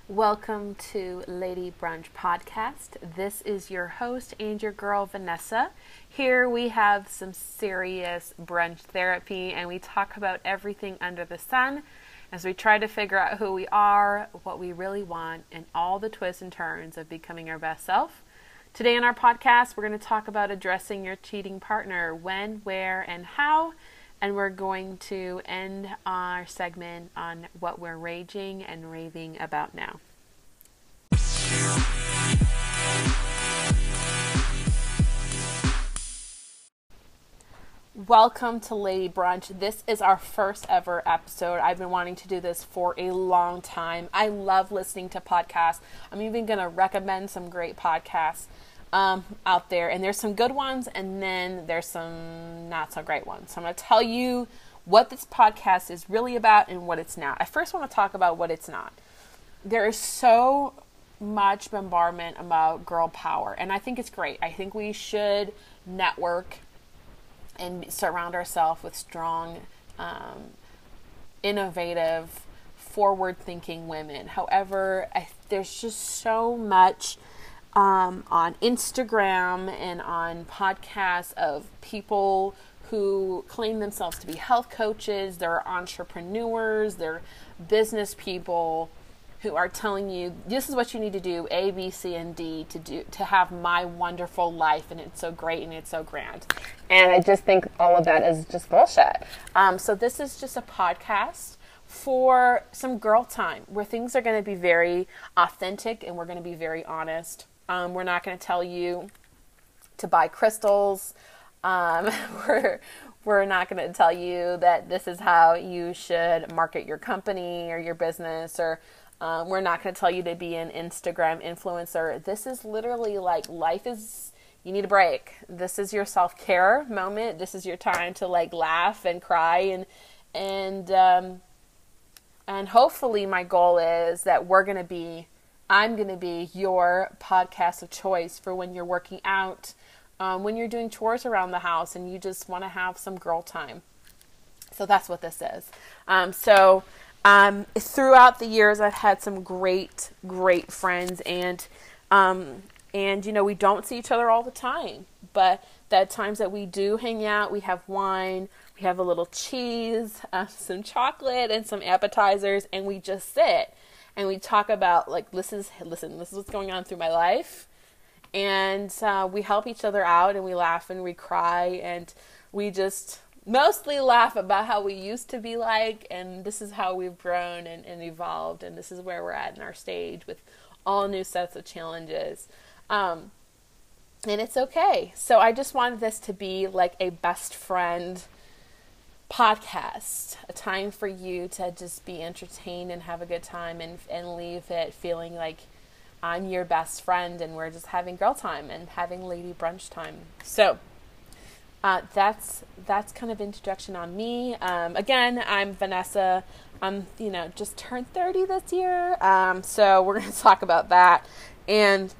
Welcome to Lady Brunch Podcast. This is your host and your girl, Vanessa. Here we have some serious brunch therapy and we talk about everything under the sun as we try to figure out who we are, what we really want, and all the twists and turns of becoming our best self. Today in our podcast, we're going to talk about addressing your cheating partner, when, where, and how. And we're going to end our segment on what we're raging and raving about now. Welcome to Lady Brunch. This is our first ever episode. I've been wanting to do this for a long time. I love listening to podcasts. I'm even going to recommend some great podcasts out there, and there's some good ones and then there's some not so great ones. So I'm going to tell you what this podcast is really about and what it's not. I first want to talk about what it's not. There is so much bombardment about girl power, and I think it's great. I think we should network and surround ourselves with strong, innovative, forward-thinking women. However, there's just so much on Instagram and on podcasts of people who claim themselves to be health coaches, they're entrepreneurs, they're business people who are telling you this is what you need to do, A, B, C, and D to have my wonderful life, and it's so great and it's so grand. And I just think all of that is just bullshit. So this is just a podcast for some girl time where things are going to be very authentic and we're going to be very honest. We're not going to tell you to buy crystals. We're not going to tell you that this is how you should market your company or your business, or we're not going to tell you to be an Instagram influencer. This is literally like life is, you need a break. This is your self-care moment. This is your time to like laugh and cry and hopefully my goal is that I'm going to be your podcast of choice for when you're working out, when you're doing chores around the house and you just want to have some girl time. So that's what this is. Throughout the years, I've had some great friends, and you know, we don't see each other all the time, but the times that we do hang out, we have wine, we have a little cheese, some chocolate, and some appetizers, and we just sit and we talk about like, this is what's going on through my life, and we help each other out, and we laugh and we cry, and we just mostly laugh about how we used to be like, and this is how we've grown and evolved, and this is where we're at in our stage with all new sets of challenges. And it's okay. So I just wanted this to be like a best friend podcast, a time for you to just be entertained and have a good time and leave it feeling like I'm your best friend and we're just having girl time and having lady brunch time. So that's kind of introduction on me. Again, I'm Vanessa. I'm, just turned 30 this year. So we're going to talk about that, and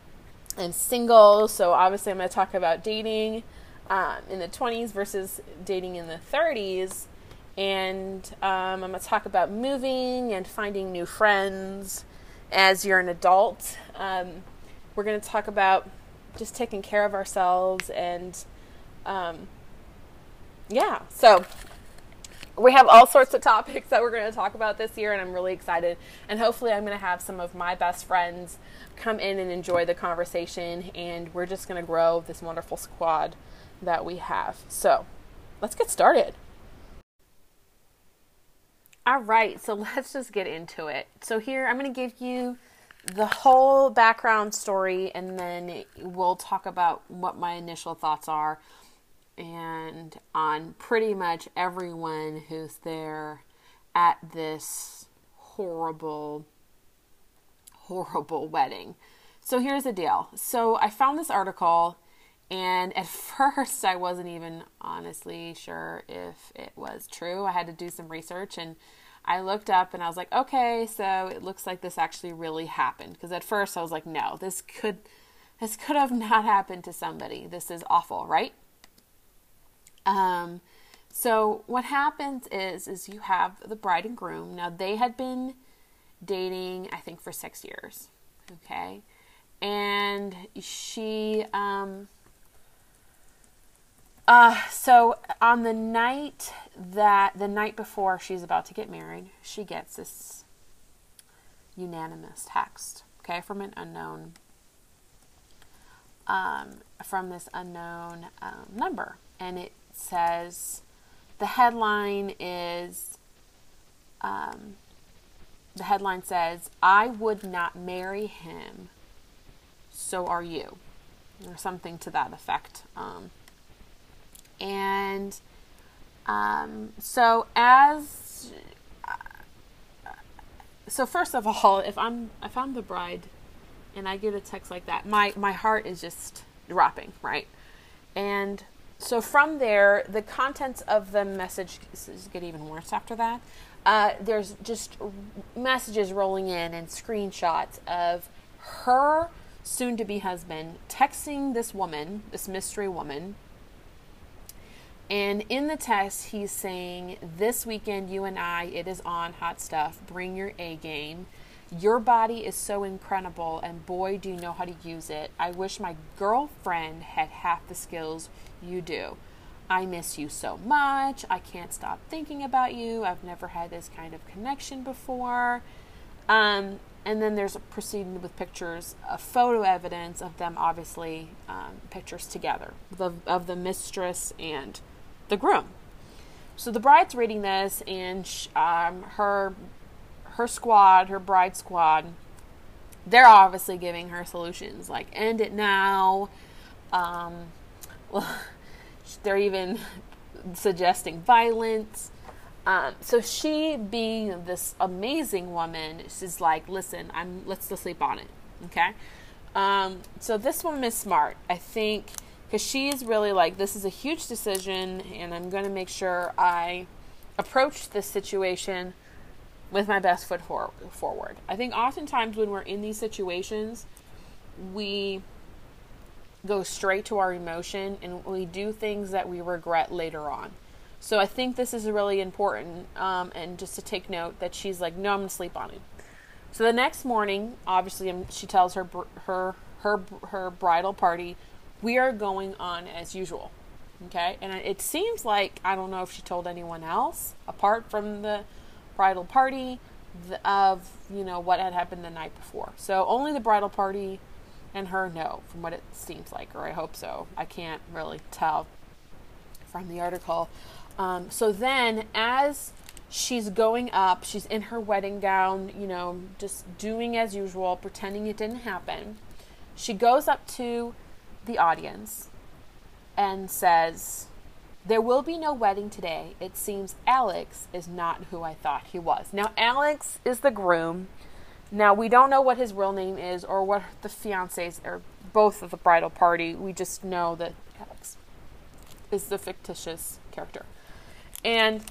single. So obviously I'm going to talk about dating, in the 20s versus dating in the 30s. And, I'm going to talk about moving and finding new friends as you're an adult. We're going to talk about just taking care of ourselves and, so we have all sorts of topics that we're going to talk about this year, and I'm really excited. And hopefully I'm going to have some of my best friends come in and enjoy the conversation, and we're just going to grow this wonderful squad that we have. So let's get started. All right, so let's just get into it. So here I'm going to give you the whole background story, and then we'll talk about what my initial thoughts are and on pretty much everyone who's there at this horrible wedding. So here's the deal. So I found this article, and at first I wasn't even honestly sure if it was true. I had to do some research, and I looked up and I was like, okay, so it looks like this actually really happened. Because at first I was like, no, this could have not happened to somebody. This is awful, right? So what happens is you have the bride and groom. Now they had been dating, I think, for 6 years. Okay. And she, so on the night before she's about to get married, she gets this unanimous text, okay, from an unknown, number. And it says, the headline says, "I would not marry him, so are you," or something to that effect. So first of all, if I'm the bride and I get a text like that, my heart is just dropping, right? And so from there, the contents of the message get even worse after that. There's just messages rolling in and screenshots of her soon-to-be husband texting this woman, this mystery woman. And in the text, he's saying, "This weekend, you and I, it is on, hot stuff. Bring your A game. Your body is so incredible, and boy, do you know how to use it. I wish my girlfriend had half the skills you do. I miss you so much. I can't stop thinking about you. I've never had this kind of connection before." And then there's proceeding with pictures of photo evidence of them, obviously, pictures together of the mistress and the groom. So the bride's reading this, and her squad, her bride squad, they're obviously giving her solutions like end it now. They're even suggesting violence. So she, being this amazing woman, she's like, "Listen, let's sleep on it." Okay. So this woman is smart, I think, because she's really like, this is a huge decision, and I'm going to make sure I approach this situation with my best foot forward. I think oftentimes when we're in these situations, we go straight to our emotion and we do things that we regret later on. So I think this is really important, and just to take note that she's like, "No, I'm going to sleep on it." So the next morning, obviously, she tells her bridal party, "We are going on as usual." Okay, and it seems like, I don't know if she told anyone else apart from the bridal party of what had happened the night before. So only the bridal party and her know, from what it seems like, or I hope so. I can't really tell from the article. So then, as she's going up, she's in her wedding gown, just doing as usual, pretending it didn't happen. She goes up to the audience and says, "There will be no wedding today. It seems Alex is not who I thought he was." Now, Alex is the groom. Now, we don't know what his real name is or what the fiancés or both of the bridal party. We just know that Alex is the fictitious character. And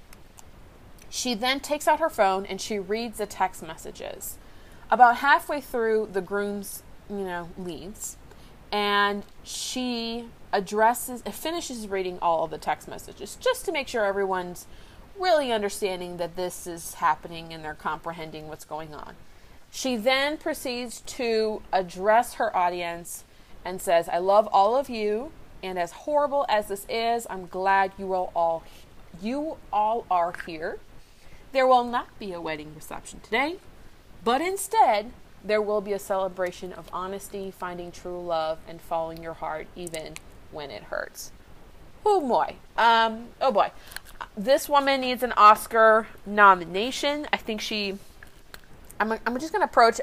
she then takes out her phone and she reads the text messages. About halfway through, the groom's, leaves, and she finishes reading all of the text messages just to make sure everyone's really understanding that this is happening and they're comprehending what's going on. She then proceeds to address her audience and says, "I love all of you, and as horrible as this is, I'm glad you all are here. There will not be a wedding reception today, but instead there will be a celebration of honesty, finding true love, and following your heart even when it hurts." Oh boy. Oh boy. This woman needs an Oscar nomination. I think I'm just going to approach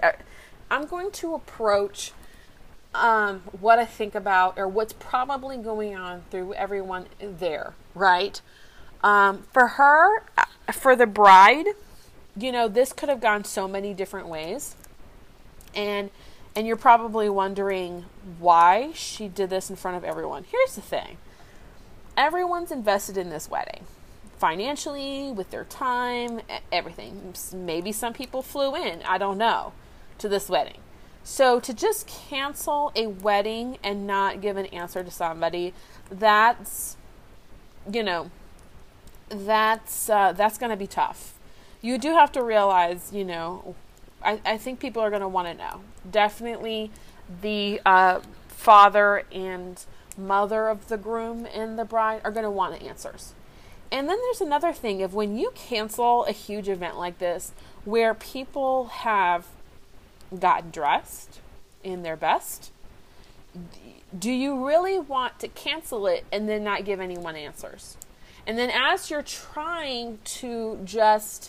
what I think about, or what's probably going on through everyone there, right? For her, for the bride, this could have gone so many different ways. And you're probably wondering why she did this in front of everyone. Here's the thing. Everyone's invested in this wedding. Financially, with their time, everything. Maybe some people flew in, I don't know, to this wedding. So to just cancel a wedding and not give an answer to somebody, that's going to be tough. you do have to realize, I think people are going to want to know. Definitely the father and mother of the groom and the bride are going to want answers. And then there's another thing of when you cancel a huge event like this, where people have gotten dressed in their best, do you really want to cancel it and then not give anyone answers? And then as you're trying to just,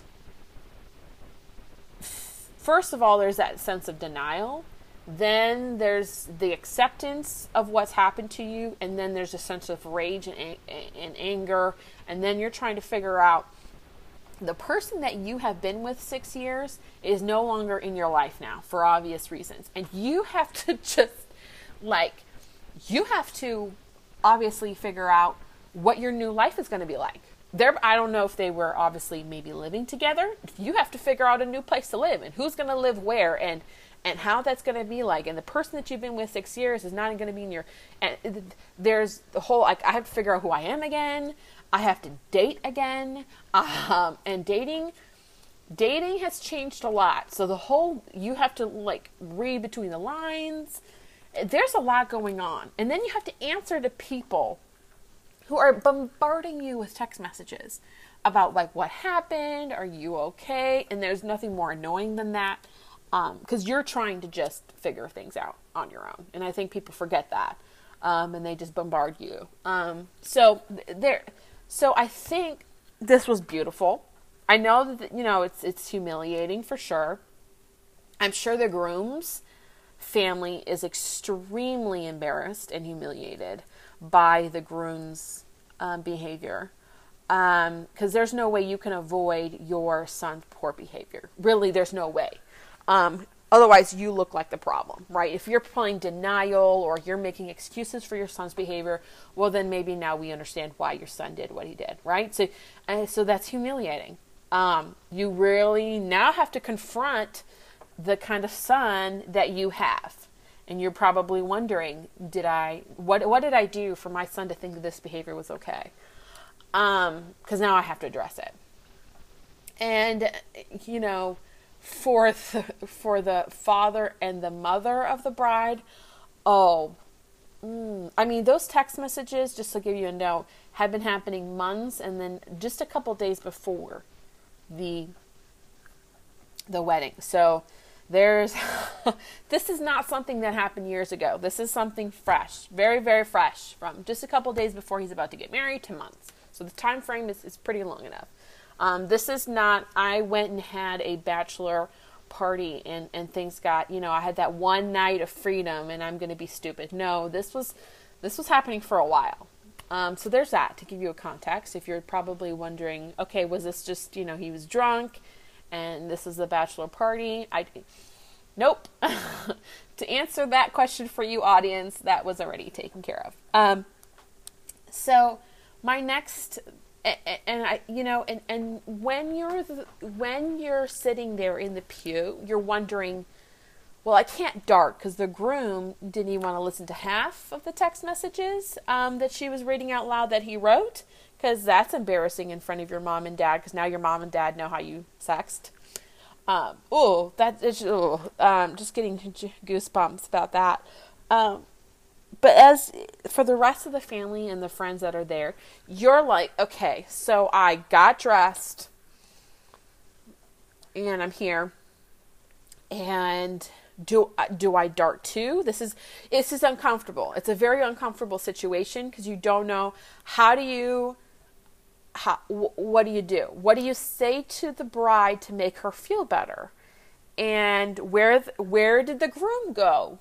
first of all, there's that sense of denial. Then there's the acceptance of what's happened to you. And then there's a sense of rage and anger. And then you're trying to figure out the person that you have been with 6 years is no longer in your life now for obvious reasons. And you have to just you have to obviously figure out what your new life is going to be like. I don't know if they were obviously maybe living together. You have to figure out a new place to live and who's going to live where and how that's going to be like. And the person that you've been with 6 years is not going to be in your, and there's the whole, I have to figure out who I am again. I have to date again. And dating has changed a lot. So you have to read between the lines. There's a lot going on. And then you have to answer to people who are bombarding you with text messages about what happened, are you okay? And there's nothing more annoying than that, because you're trying to just figure things out on your own. And I think people forget that, and they just bombard you. So I think this was beautiful. I know that, it's humiliating for sure. I'm sure the groom's family is extremely embarrassed and humiliated by the groom's behavior, because there's no way you can avoid your son's poor behavior. Really, there's no way. Otherwise, you look like the problem, right? If you're playing denial or you're making excuses for your son's behavior, well, then maybe now we understand why your son did what he did, right? So that's humiliating. You really now have to confront the kind of son that you have. And you're probably wondering, what did I do for my son to think that this behavior was okay? Because now I have to address it. And, for the father and the mother of the bride, those text messages, just to give you a note, have been happening months and then just a couple days before the wedding. So this is not something that happened years ago. This is something fresh, very, very fresh, from just a couple days before he's about to get married to months. So the time frame is pretty long enough. This is not, I went and had a bachelor party and things got, I had that one night of freedom and I'm going to be stupid. No, this was happening for a while. So there's that, to give you a context. If you're probably wondering, okay, was this just, he was drunk and this is the bachelor party? Nope. To answer that question for you, audience, that was already taken care of. So my next, and when you're sitting there in the pew, you're wondering, well, I can't dart because the groom didn't even want to listen to half of the text messages that she was reading out loud that he wrote, because that's embarrassing in front of your mom and dad, because now your mom and dad know how you sexted. Just getting goosebumps about that. But as for the rest of the family and the friends that are there, you're like, okay, so I got dressed and I'm here, and do I dart too? This is uncomfortable. It's a very uncomfortable situation because you don't know what do you do? What do you say to the bride to make her feel better? And where did the groom go?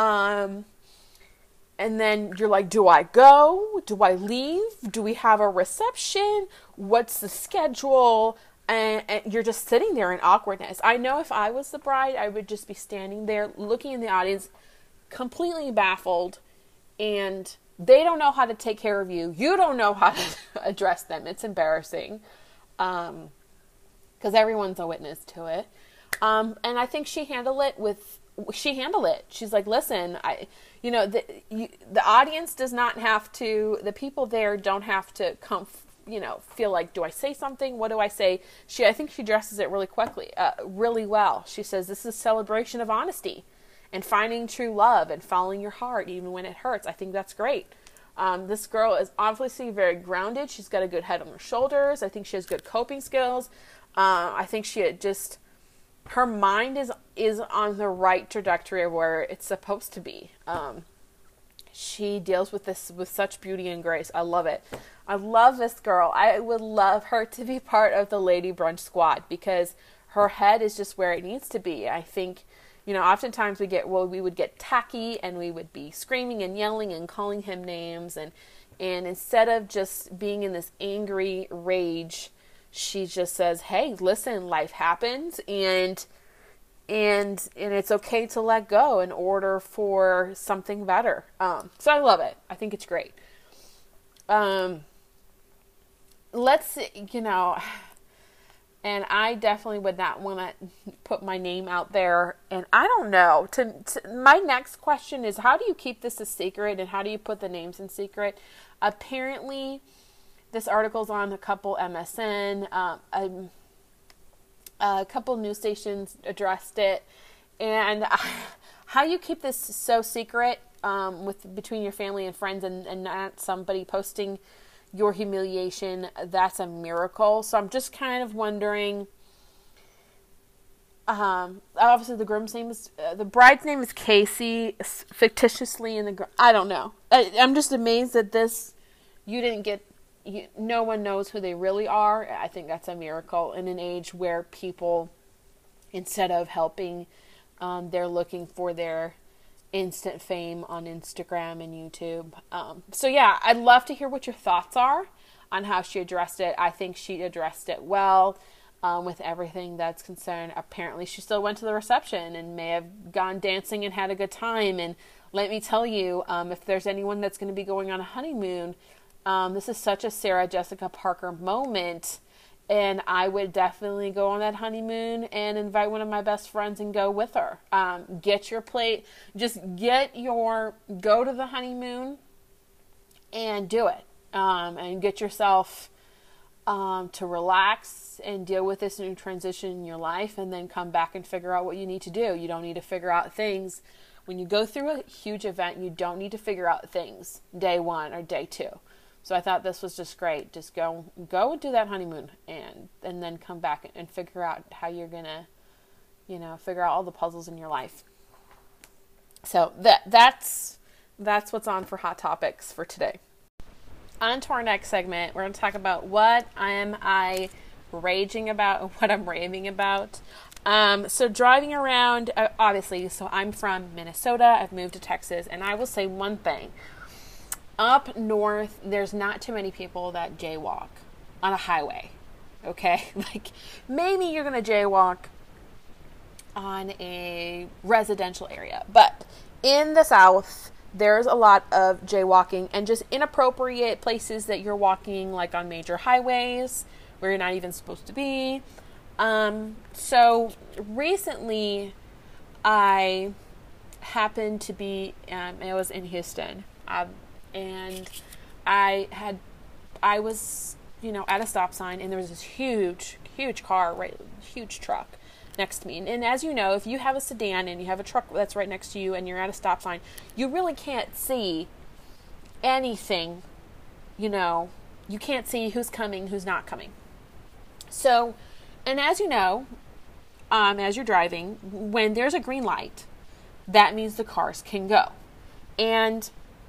And then you're like, do I go? Do I leave? Do we have a reception? What's the schedule? And you're just sitting there in awkwardness. I know if I was the bride, I would just be standing there looking in the audience, completely baffled, and they don't know how to take care of you. You don't know how to address them. It's embarrassing, because everyone's a witness to it. And I think she handled it. She's like, listen, the audience does not have to, the people there don't have to feel like, do I say something? What do I say? I think she addresses it really well. She says, this is a celebration of honesty and finding true love and following your heart, even when it hurts. I think that's great. This girl is obviously very grounded. She's got a good head on her shoulders. I think she has good coping skills. I think her mind is on the right trajectory of where it's supposed to be. She deals with this with such beauty and grace. I love it. I love this girl. I would love her to be part of the Lady Brunch squad because her head is just where it needs to be. I think, oftentimes we would get tacky and we would be screaming and yelling and calling him names. And instead of just being in this angry rage, she just says, hey, listen, life happens and it's okay to let go in order for something better. So I love it. I think it's great. Let's, and I definitely would not want to put my name out there. And I don't know. My next question is, how do you keep this a secret and how do you put the names in secret? Apparently, this article's on a couple MSN, a couple news stations addressed it. And how you keep this so secret between your family and friends and not somebody posting your humiliation, that's a miracle. So I'm just kind of wondering, obviously the bride's name is Casey, fictitiously I don't know. I'm just amazed that no one knows who they really are. I think that's a miracle in an age where people, instead of helping, they're looking for their instant fame on Instagram and YouTube. So yeah, I'd love to hear what your thoughts are on how she addressed it. I think she addressed it well with everything that's concerned. Apparently she still went to the reception and may have gone dancing and had a good time. And let me tell you, if there's anyone that's going to be going on a honeymoon, this is such a Sarah Jessica Parker moment. And I would definitely go on that honeymoon and invite one of my best friends and go with her. Get your plate. Just go to the honeymoon and do it. And get yourself to relax and deal with this new transition in your life and then come back and figure out what you need to do. You don't need to figure out things. When you go through a huge event, you don't need to figure out things day 1 or day 2. So I thought this was just great. Just go and do that honeymoon and then come back and figure out how you're going to, figure out all the puzzles in your life. So that's what's on for Hot Topics for today. On to our next segment, we're going to talk about what am I raging about and what I'm raving about. So driving around, obviously, so I'm from Minnesota. I've moved to Texas, and I will say one thing. Up north, there's not too many people that jaywalk on a highway, okay? Like, maybe you're going to jaywalk on a residential area. But in the South, there's a lot of jaywalking and just inappropriate places that you're walking, like on major highways where you're not even supposed to be. So recently, I happened to be, it was in Houston, and I was, at a stop sign, and there was this huge car, huge truck next to me. And as you know, if you have a sedan and you have a truck that's right next to you and you're at a stop sign, you really can't see anything, you can't see who's coming, who's not coming. So, and as you know, as you're driving, when there's a green light, that means the cars can go. And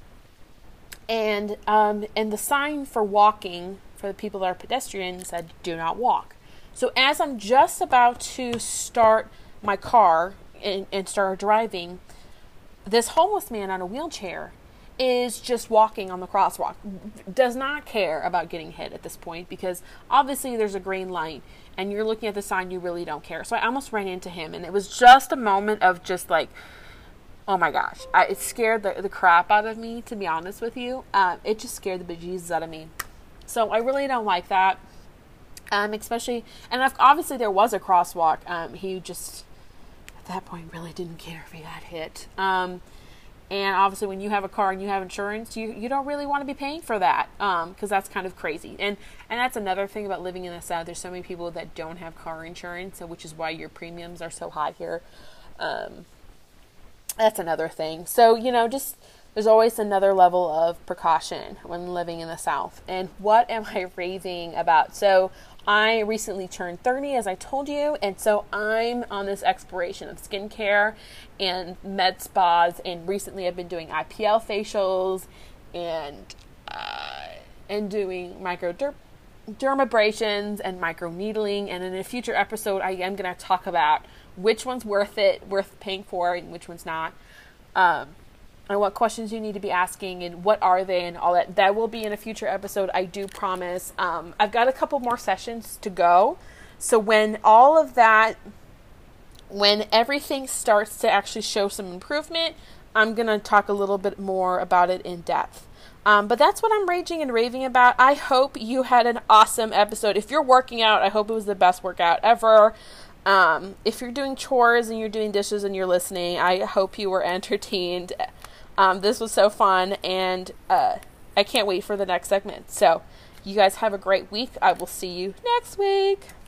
the sign for walking, for the people that are pedestrians, said, do not walk. So as I'm just about to start my car and start driving, this homeless man on a wheelchair is just walking on the crosswalk. Does not care about getting hit at this point because obviously there's a green light and you're looking at the sign, you really don't care. So I almost ran into him, and it was just a moment of just like, oh my gosh, it scared the crap out of me, to be honest with you. It just scared the bejesus out of me. So I really don't like that. Especially, and obviously there was a crosswalk. He just, at that point, really didn't care if he got hit. And obviously when you have a car and you have insurance, you don't really want to be paying for that, because that's kind of crazy. And that's another thing about living in the South. There's so many people that don't have car insurance, so which is why your premiums are so high here. That's another thing. So, just there's always another level of precaution when living in the South. And what am I raving about? So I recently turned 30, as I told you, and so I'm on this exploration of skincare and med spas, and recently I've been doing IPL facials and doing dermabrasions and microneedling, and in a future episode I am going to talk about which one's worth paying for, and which one's not, and what questions you need to be asking, and what are they, and all that. That will be in a future episode, I do promise. I've got a couple more sessions to go, so when everything starts to actually show some improvement, I'm going to talk a little bit more about it in depth. But that's what I'm raging and raving about. I hope you had an awesome episode. If you're working out, I hope it was the best workout ever. If you're doing chores and you're doing dishes and you're listening, I hope you were entertained. This was so fun, and I can't wait for the next segment. So you guys have a great week. I will see you next week.